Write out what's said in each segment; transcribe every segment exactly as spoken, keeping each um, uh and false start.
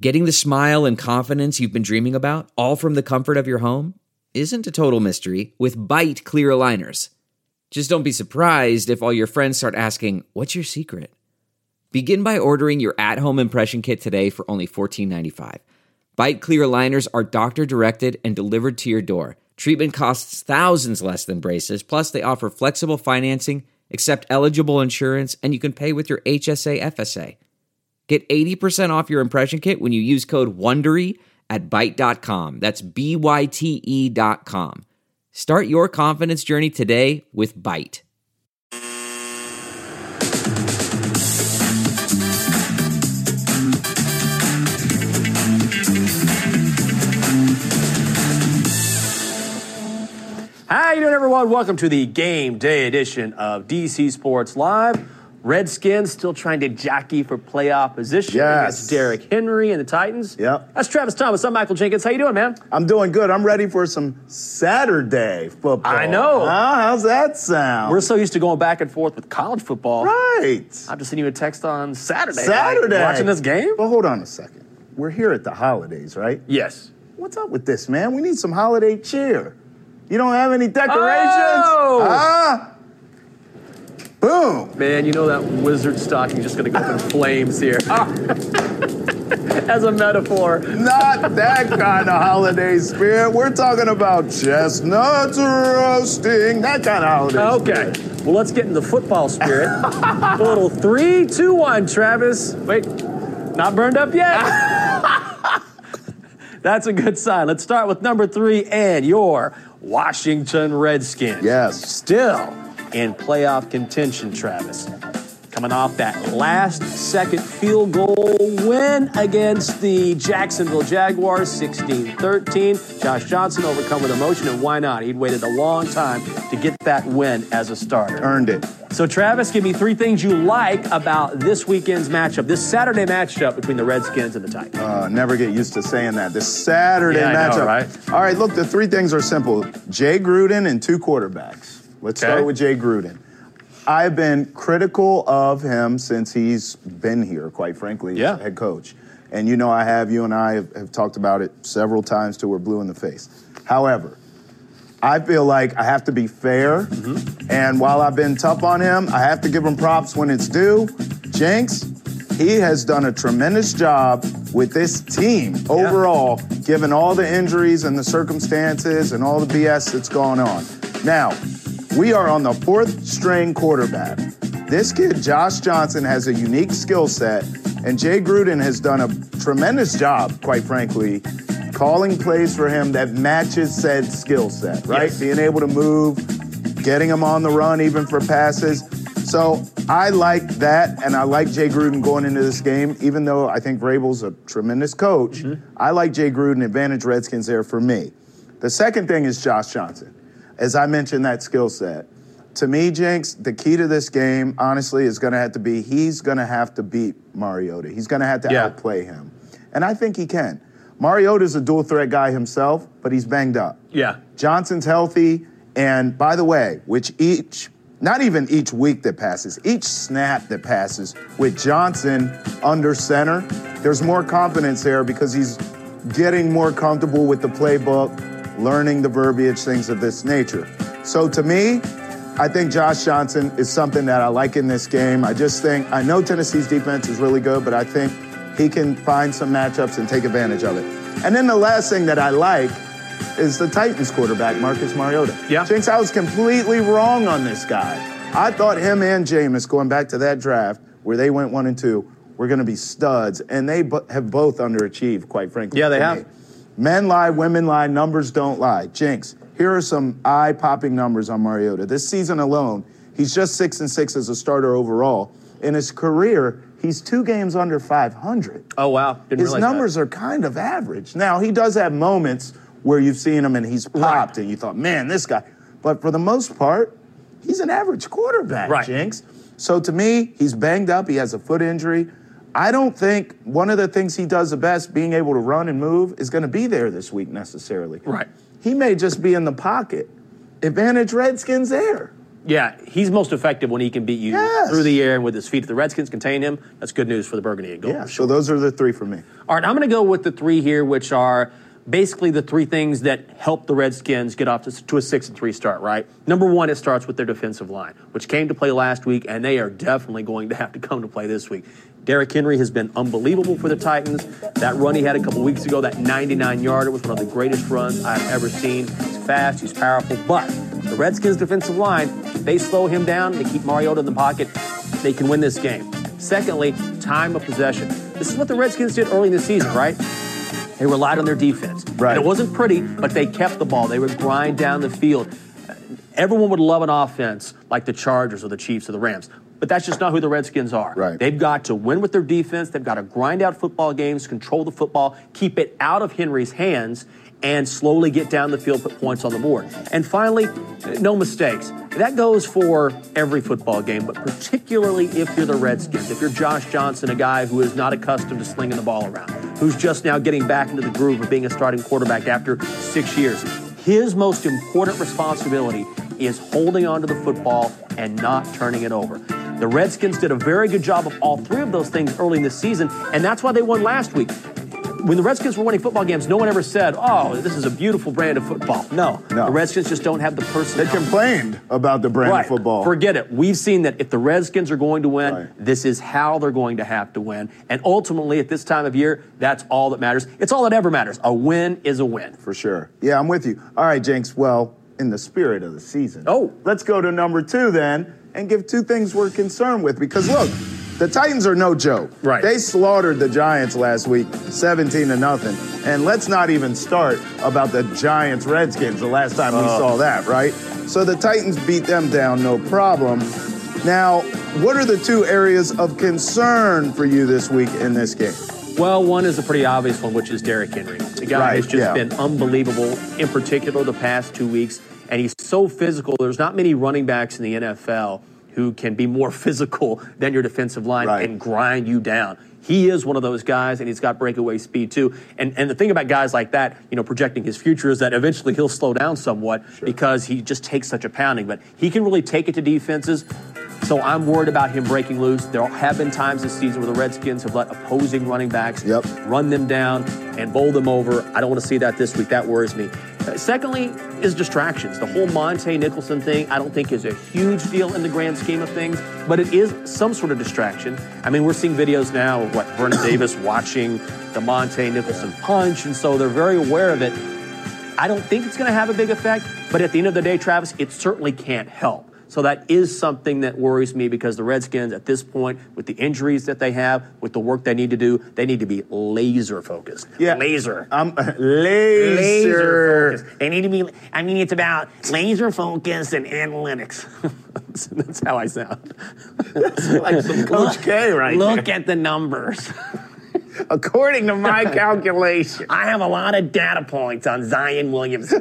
Getting the smile and confidence you've been dreaming about, all from the comfort of your home, isn't a total mystery with Byte clear aligners. Just don't be surprised if all your friends start asking, "What's your secret?" Begin by ordering your at-home impression kit today for only fourteen ninety-five. Byte clear aligners are doctor-directed and delivered to your door. Treatment costs thousands less than braces, plus they offer flexible financing, accept eligible insurance, and you can pay with your H S A F S A. Get eighty percent off your impression kit when you use code WONDERY at byte dot com. That's B Y T E dot com. Start your confidence journey today with Byte. How you doing, everyone? Welcome to the game day edition of D C Sports Live. Redskins still trying to jockey for playoff position yes. against Derrick Henry and the Titans. Yep. That's Travis Thomas. I'm Michael Jenkins. How you doing, man? I'm doing good. I'm ready for some Saturday football. I know. Huh? How's that sound? We're so used to going back and forth with college football. Right. I'm just sending you a text on Saturday. Saturday. Like, watching this game? Well, hold on a second. We're here at the holidays, right? Yes. What's up with this, man? We need some holiday cheer. You don't have any decorations? Oh! Huh? Boom. Man, you know that wizard stocking is just going to go up in flames here. As a metaphor. Not that kind of holiday spirit. We're talking about chestnuts roasting, that kind of holiday Okay. spirit. Well, let's get in the football spirit. A little three, two, one, Travis. Wait, not burned up yet. That's a good sign. Let's start with number three and your Washington Redskins. Yes. Still in playoff contention, Travis. Coming off that last-second field goal win against the Jacksonville Jaguars, sixteen thirteen. Josh Johnson overcome with emotion, and why not? He'd waited a long time to get that win as a starter. Earned it. So, Travis, give me three things you like about this weekend's matchup, this Saturday matchup between the Redskins and the Titans. Uh, never get used to saying that. This Saturday yeah, matchup. I know, right? All right, look, the three things are simple. Jay Gruden and two quarterbacks. Let's Okay. start with Jay Gruden. I've been critical of him since he's been here, quite frankly, yeah. as head coach. And you know I have, you and I have, have talked about it several times till we're blue in the face. However, I feel like I have to be fair. Mm-hmm. And while I've been tough on him, I have to give him props when it's due. Jenks, he has done a tremendous job with this team overall, yeah. given all the injuries and the circumstances and all the B S that's gone on. Now, we are on the fourth string quarterback. This kid, Josh Johnson, has a unique skill set, and Jay Gruden has done a tremendous job, quite frankly, calling plays for him that matches said skill set, right? Yes. Being able to move, getting him on the run even for passes. So I like that, and I like Jay Gruden going into this game, even though I think Vrabel's a tremendous coach. Mm-hmm. I like Jay Gruden, advantage Redskins there for me. The second thing is Josh Johnson. As I mentioned, that skill set. To me, Jenks, the key to this game, honestly, is going to have to be he's going to have to beat Mariota. He's going to have to yeah. outplay him. And I think he can. Mariota's a dual-threat guy himself, but he's banged up. Yeah. Johnson's healthy. And by the way, which each, not even each week that passes, each snap that passes with Johnson under center, there's more confidence there because he's getting more comfortable with the playbook, learning the verbiage, things of this nature. So to me, I think Josh Johnson is something that I like in this game. I just think, I know Tennessee's defense is really good, but I think he can find some matchups and take advantage of it. And then the last thing that I like is the Titans quarterback, Marcus Mariota. Yeah. Jinx, I was completely wrong on this guy. I thought him and Jameis, going back to that draft where they went one and two, were going to be studs, and they bo- have both underachieved, quite frankly. Yeah, they have. Me. Men lie, women lie, numbers don't lie. Jinx, here are some eye-popping numbers on Mariota. This season alone, he's just six and six as a starter overall. In his career, he's two games under five hundred. Oh, wow. Didn't his realize numbers that. are kind of average. Now, he does have moments where you've seen him and he's popped right. and you thought, man, this guy. But for the most part, he's an average quarterback, right. Jinx. So to me, he's banged up. He has a foot injury. I don't think one of the things he does the best, being able to run and move, is going to be there this week necessarily. Right. He may just be in the pocket. Advantage Redskins there. Yeah, he's most effective when he can beat you yes. through the air and with his feet. If the Redskins contain him, that's good news for the Burgundy and Gold. Yeah, so those are the three for me. All right, I'm going to go with the three here, which are basically the three things that help the Redskins get off to, to a six and three start, right? Number one, it starts with their defensive line, which came to play last week, and they are definitely going to have to come to play this week. Derrick Henry has been unbelievable for the Titans. That run he had a couple weeks ago, that ninety-nine yarder, was one of the greatest runs I've ever seen. He's fast, he's powerful, but the Redskins' defensive line, if they slow him down, they keep Mariota in the pocket, they can win this game. Secondly, time of possession. This is what the Redskins did early in the season, right? They relied on their defense. Right. And it wasn't pretty, but they kept the ball. They would grind down the field. Everyone would love an offense like the Chargers or the Chiefs or the Rams. But that's just not who the Redskins are. Right. They've got to win with their defense. They've got to grind out football games, control the football, keep it out of Henry's hands, and slowly get down the field, put points on the board. And finally, no mistakes. That goes for every football game, but particularly if you're the Redskins, if you're Josh Johnson, a guy who is not accustomed to slinging the ball around, who's just now getting back into the groove of being a starting quarterback after six years. His most important responsibility is holding onto the football and not turning it over. The Redskins did a very good job of all three of those things early in the season, and that's why they won last week. When the Redskins were winning football games, no one ever said, oh, this is a beautiful brand of football. No, no. The Redskins just don't have the personality. They complained about the brand right. of football. Forget it. We've seen that if the Redskins are going to win, right. this is how they're going to have to win. And ultimately, at this time of year, that's all that matters. It's all that ever matters. A win is a win. For sure. Yeah, I'm with you. All right, Jenks, well, in the spirit of the season, oh, let's go to number two then and give two things we're concerned with. Because, look, the Titans are no joke. Right. They slaughtered the Giants last week, seventeen to nothing. And let's not even start about the Giants-Redskins the last time we uh. saw that, right? So the Titans beat them down, no problem. Now, what are the two areas of concern for you this week in this game? Well, one is a pretty obvious one, which is Derrick Henry. The guy right, has just yeah. been unbelievable, in particular the past two weeks. And he's so physical. There's not many running backs in the N F L who can be more physical than your defensive line right. and grind you down. He is one of those guys, and he's got breakaway speed too. And and the thing about guys like that, you know, projecting his future is that eventually he'll slow down somewhat sure. because he just takes such a pounding. But he can really take it to defenses. So I'm worried about him breaking loose. There have been times this season where the Redskins have let opposing running backs yep. run them down and bowl them over. I don't want to see that this week. That worries me. Uh, secondly is distractions. The whole Monte Nicholson thing I don't think is a huge deal in the grand scheme of things, but it is some sort of distraction. I mean, we're seeing videos now of what Vernon Davis watching the Monte Nicholson punch, and so they're very aware of it. I don't think it's going to have a big effect, but at the end of the day, Travis, it certainly can't help. So that is something that worries me because the Redskins at this point, with the injuries that they have, with the work they need to do, they need to be laser focused. Yeah. Laser. Um, laser. Laser focused. They need to be, I mean, it's about laser focus and analytics. That's how I sound. That's like some Coach K right Look there. at the numbers. According to my calculation. I have a lot of data points on Zion Williamson.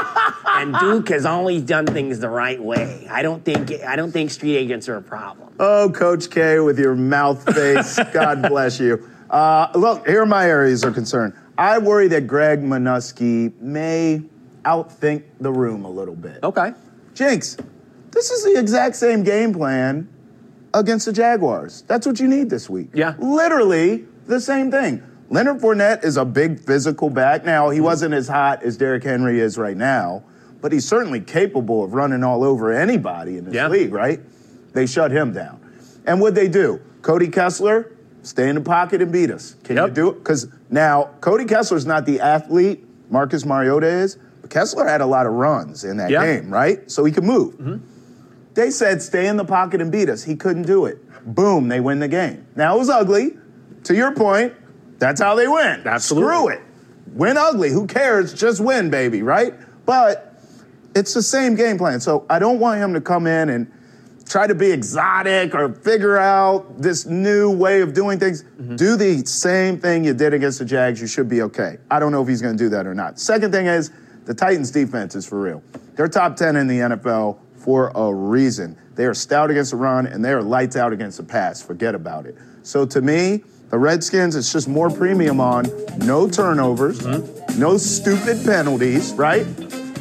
And Duke has always done things the right way. I don't think I don't think street agents are a problem. Oh, Coach K with your mouth face. God bless you. Uh, look, here are my areas of concern. I worry that Greg Minuski may outthink the room a little bit. Okay. Jinx, this is the exact same game plan against the Jaguars. That's what you need this week. Yeah. Literally the same thing. Leonard Fournette is a big physical back. Now, he wasn't as hot as Derrick Henry is right now, but he's certainly capable of running all over anybody in this yeah. league, right? They shut him down. And what'd they do? Cody Kessler, stay in the pocket and beat us. Can yep. you do it? Because now, Cody Kessler's not the athlete Marcus Mariota is, but Kessler had a lot of runs in that yeah. game, right? So he could move. Mm-hmm. They said, stay in the pocket and beat us. He couldn't do it. Boom, they win the game. Now, it was ugly. To your point, that's how they win. Absolutely. Screw it. Win ugly. Who cares? Just win, baby, right? But it's the same game plan. So I don't want him to come in and try to be exotic or figure out this new way of doing things. Mm-hmm. Do the same thing you did against the Jags. You should be okay. I don't know if he's going to do that or not. Second thing is the Titans' defense is for real. They're top ten in the N F L for a reason. They are stout against the run, and they are lights out against the pass. Forget about it. So to me, the Redskins, it's just more premium on no turnovers, mm-hmm. no stupid penalties, right?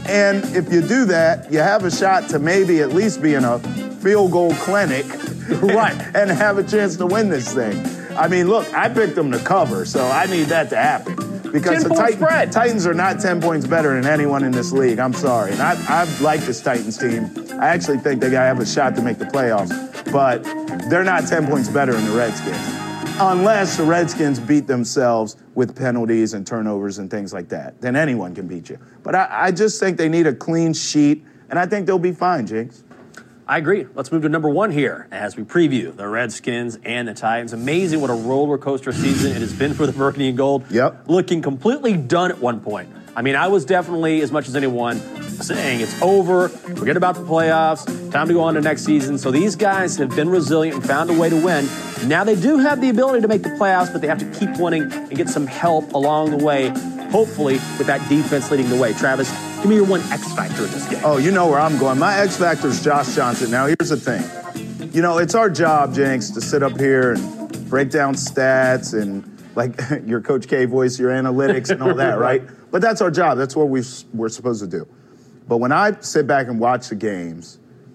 And if you do that, you have a shot to maybe at least be in a field goal clinic right. and, and have a chance to win this thing. I mean, look, I picked them to cover, so I need that to happen. Because the Titan, Titans are not ten points better than anyone in this league. I'm sorry. And I, I like this Titans team. I actually think they have a shot to make the playoffs. But they're not ten points better than the Redskins. Unless the Redskins beat themselves with penalties and turnovers and things like that. Then anyone can beat you. But I, I just think they need a clean sheet, and I think they'll be fine, Jinx. I agree. Let's move to number one here as we preview the Redskins and the Titans. Amazing what a roller coaster season it has been for the Burgundy and Gold. Yep. Looking completely done at one point. I mean, I was definitely, as much as anyone, saying it's over, forget about the playoffs, time to go on to next season. So these guys have been resilient and found a way to win. Now they do have the ability to make the playoffs, but they have to keep winning and get some help along the way, hopefully with that defense leading the way. Travis, give me your one X factor in this game. Oh, you know where I'm going. My X factor is Josh Johnson. Now, here's the thing. You know, it's our job, Jinx, to sit up here and break down stats and, like, your Coach K voice, your analytics and all that, right? But that's our job. That's what we, we're supposed to do. But when I sit back and watch the games,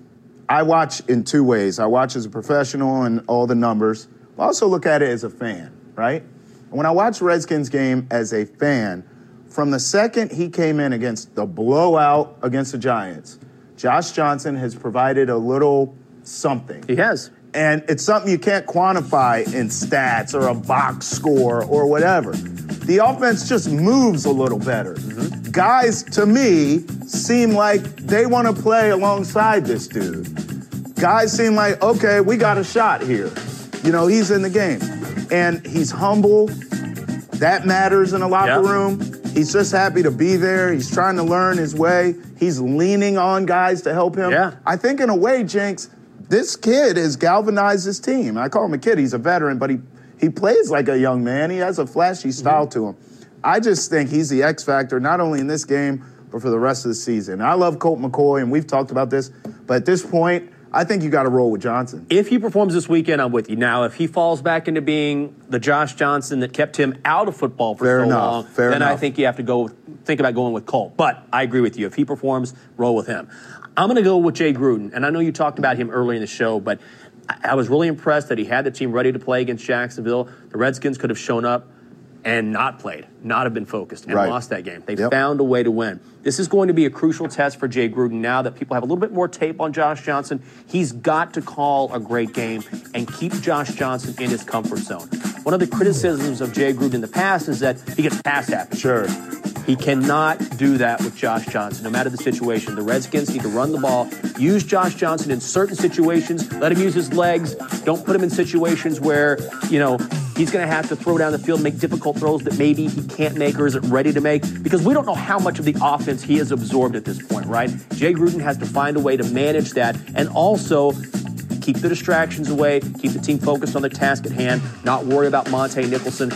I watch in two ways. I watch as a professional and all the numbers. I also look at it as a fan, right? And when I watch the Redskins game as a fan, from the second he came in against the blowout against the Giants, Josh Johnson has provided a little something. He has. And it's something you can't quantify in stats or a box score or whatever. The offense just moves a little better. Mm-hmm. Guys, to me, seem like they want to play alongside this dude. Guys seem like, okay, we got a shot here. You know, he's in the game. And he's humble. That matters in a locker yep. room. He's just happy to be there. He's trying to learn his way. He's leaning on guys to help him. Yeah. I think in a way, Jinx, this kid has galvanized his team. I call him a kid. He's a veteran, but he, he plays like a young man. He has a flashy style mm-hmm. to him. I just think he's the X factor, not only in this game, but for the rest of the season. I love Colt McCoy, and we've talked about this, but at this point, I think you got to roll with Johnson. If he performs this weekend, I'm with you. Now, if he falls back into being the Josh Johnson that kept him out of football for Fair so enough. long, Fair then enough. I think you have to go think about going with Colt. But I agree with you. If he performs, roll with him. I'm going to go with Jay Gruden, and I know you talked about him earlier in the show, but I, I was really impressed that he had the team ready to play against Jacksonville. The Redskins could have shown up and not played, not have been focused, and right. lost that game. They yep. found a way to win. This is going to be a crucial test for Jay Gruden now that people have a little bit more tape on Josh Johnson. He's got to call a great game and keep Josh Johnson in his comfort zone. One of the criticisms of Jay Gruden in the past is that he gets pass happy. Sure. He cannot do that with Josh Johnson, no matter the situation. The Redskins need to run the ball, use Josh Johnson in certain situations, let him use his legs. Don't put him in situations where, you know, he's going to have to throw down the field, make difficult throws that maybe he can't make or isn't ready to make, because we don't know how much of the offense he has absorbed at this point, right? Jay Gruden has to find a way to manage that and also keep the distractions away, keep the team focused on the task at hand, not worry about Monte Nicholson.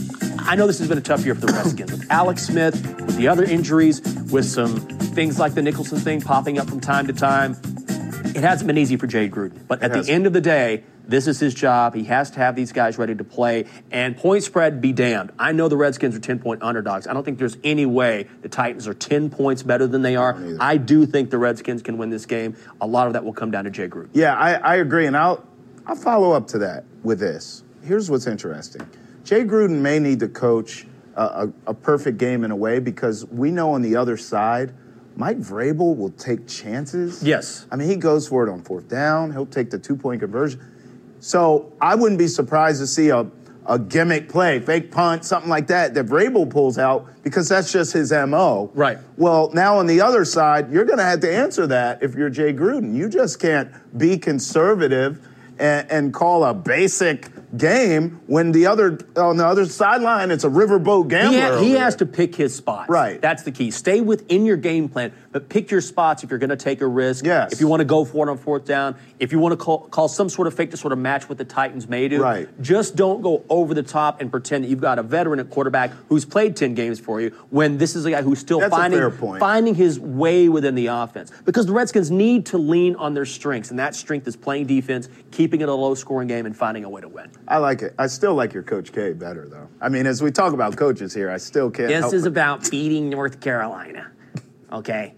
I know this has been a tough year for the Redskins. With Alex Smith, with the other injuries, with some things like the Nicholson thing popping up from time to time, it hasn't been easy for Jay Gruden. But at the end of the day, this is his job. He has to have these guys ready to play. And point spread, be damned. I know the Redskins are ten-point underdogs. I don't think there's any way the Titans are ten points better than they are. I do think the Redskins can win this game. A lot of that will come down to Jay Gruden. Yeah, I, I agree. And I'll, I'll follow up to that with this. Here's what's interesting. Jay Gruden may need to coach a, a, a perfect game in a way, because we know on the other side, Mike Vrabel will take chances. Yes. I mean, he goes for it on fourth down. He'll take the two-point conversion. So I wouldn't be surprised to see a, a gimmick play, fake punt, something like that, that Vrabel pulls out, because that's just his M O. Right. Well, now on the other side, you're going to have to answer that if you're Jay Gruden. You just can't be conservative and, and call a basic game when the other on the other sideline it's a riverboat gambler. He, ha- he over has there. to pick his spots. Right. That's the key. Stay within your game plan, but pick your spots if you're going to take a risk. Yes. If you want to go for it on fourth down, if you want to call, call some sort of fake to sort of match what the Titans may do. Right. Just don't go over the top and pretend that you've got a veteran at quarterback who's played ten games for you when this is a guy who's still That's finding a fair point. finding his way within the offense. Because the Redskins need to lean on their strengths, and that strength is playing defense, keeping it a low-scoring game, and finding a way to win. I like it. I still like your Coach K better, though. I mean, as we talk about coaches here, I still can't This help is it. about beating North Carolina, okay?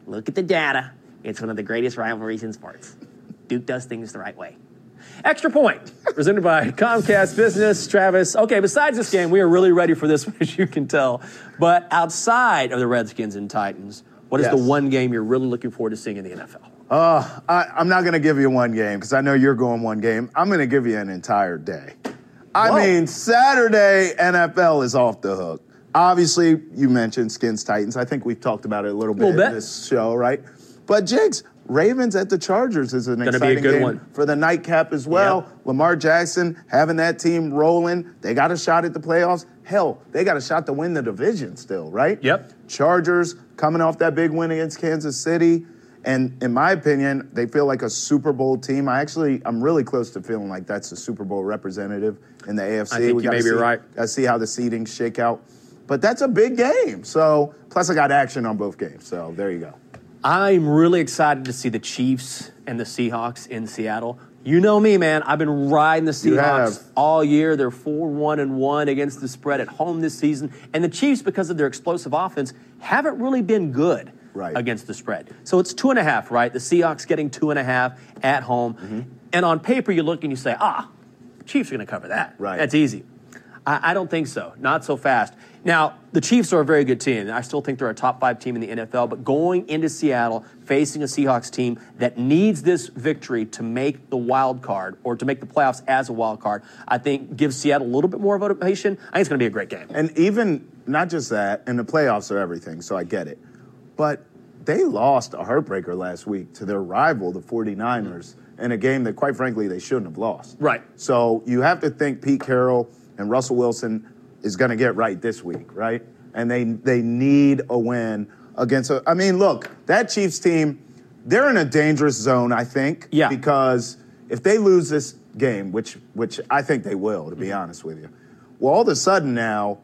Look at the data. It's one of the greatest rivalries in sports. Duke does things the right way. Extra Point, presented by Comcast Business. Travis, okay, besides this game, we are really ready for this one, as you can tell. But outside of the Redskins and Titans, what is Yes. the one game you're really looking forward to seeing in the N F L? Uh, I, I'm not going to give you one game because I know you're going one game. I'm going to give you an entire day. I Whoa. mean, Saturday N F L is off the hook. Obviously, you mentioned Skins Titans. I think we've talked about it a little bit Little in bit. this show, right? But Jigs, Ravens at the Chargers is an Gonna be a exciting good game one. for the nightcap as well. Yep. Lamar Jackson having that team rolling. They got a shot at the playoffs. Hell, they got a shot to win the division still, right? Yep. Chargers coming off that big win against Kansas City. And in my opinion, they feel like a Super Bowl team. I actually, I'm really close to feeling like that's a Super Bowl representative in the A F C. I think we you gotta may be see, right. Got to see how the seedings shake out. But that's a big game. So, plus I got action on both games. So there you go. I'm really excited to see the Chiefs and the Seahawks in Seattle. You know me, man. I've been riding the You Seahawks have. all year. They're four one and one against the spread at home this season. And the Chiefs, because of their explosive offense, haven't really been good Right. against the spread. So it's two and a half, right? The Seahawks getting two and a half at home. Mm-hmm. And on paper, you look and you say, ah, Chiefs are going to cover that. Right. That's easy. I, I don't think so. Not so fast. Now, the Chiefs are a very good team. I still think they're a top five team in the N F L, but going into Seattle, facing a Seahawks team that needs this victory to make the wild card or to make the playoffs as a wild card, I think gives Seattle a little bit more motivation. I think it's going to be a great game. And even, not just that, and the playoffs are everything, so I get it. But they lost a heartbreaker last week to their rival, the 49ers, in a game that, quite frankly, they shouldn't have lost. Right. So you have to think Pete Carroll and Russell Wilson is going to get right this week, right? And they they need a win against a, I mean, look, that Chiefs team, they're in a dangerous zone, I think. Yeah. Because if they lose this game, which which I think they will, to be Mm-hmm. honest with you, well, all of a sudden now,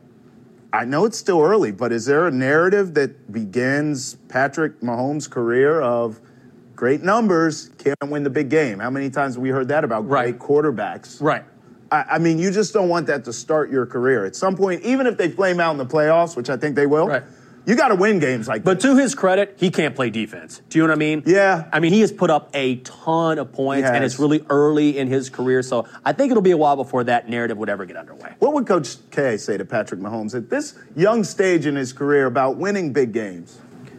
I know it's still early, but is there a narrative that begins Patrick Mahomes' career of great numbers, can't win the big game? How many times have we heard that about Right. great quarterbacks? Right. I, I mean, you just don't want that to start your career. At some point, even if they flame out in the playoffs, which I think they will, Right. you got to win games like But that. to his credit, he can't play defense. Do you know what I mean? Yeah. I mean, he has put up a ton of points, He and has. it's really early in his career. So I think it'll be a while before that narrative would ever get underway. What would Coach K say to Patrick Mahomes at this young stage in his career about winning big games?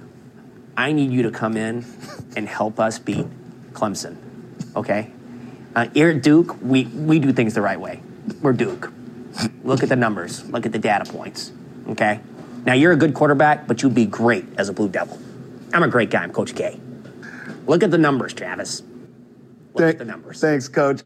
I need you to come in and help us beat Clemson, okay? Uh, here at Duke, we, we do things the right way. We're Duke. Look at the numbers. Look at the data points, okay? Now, you're a good quarterback, but you'd be great as a Blue Devil. I'm a great guy. I'm Coach K. Look at the numbers, Travis. Look Th- at the numbers. Thanks, Coach.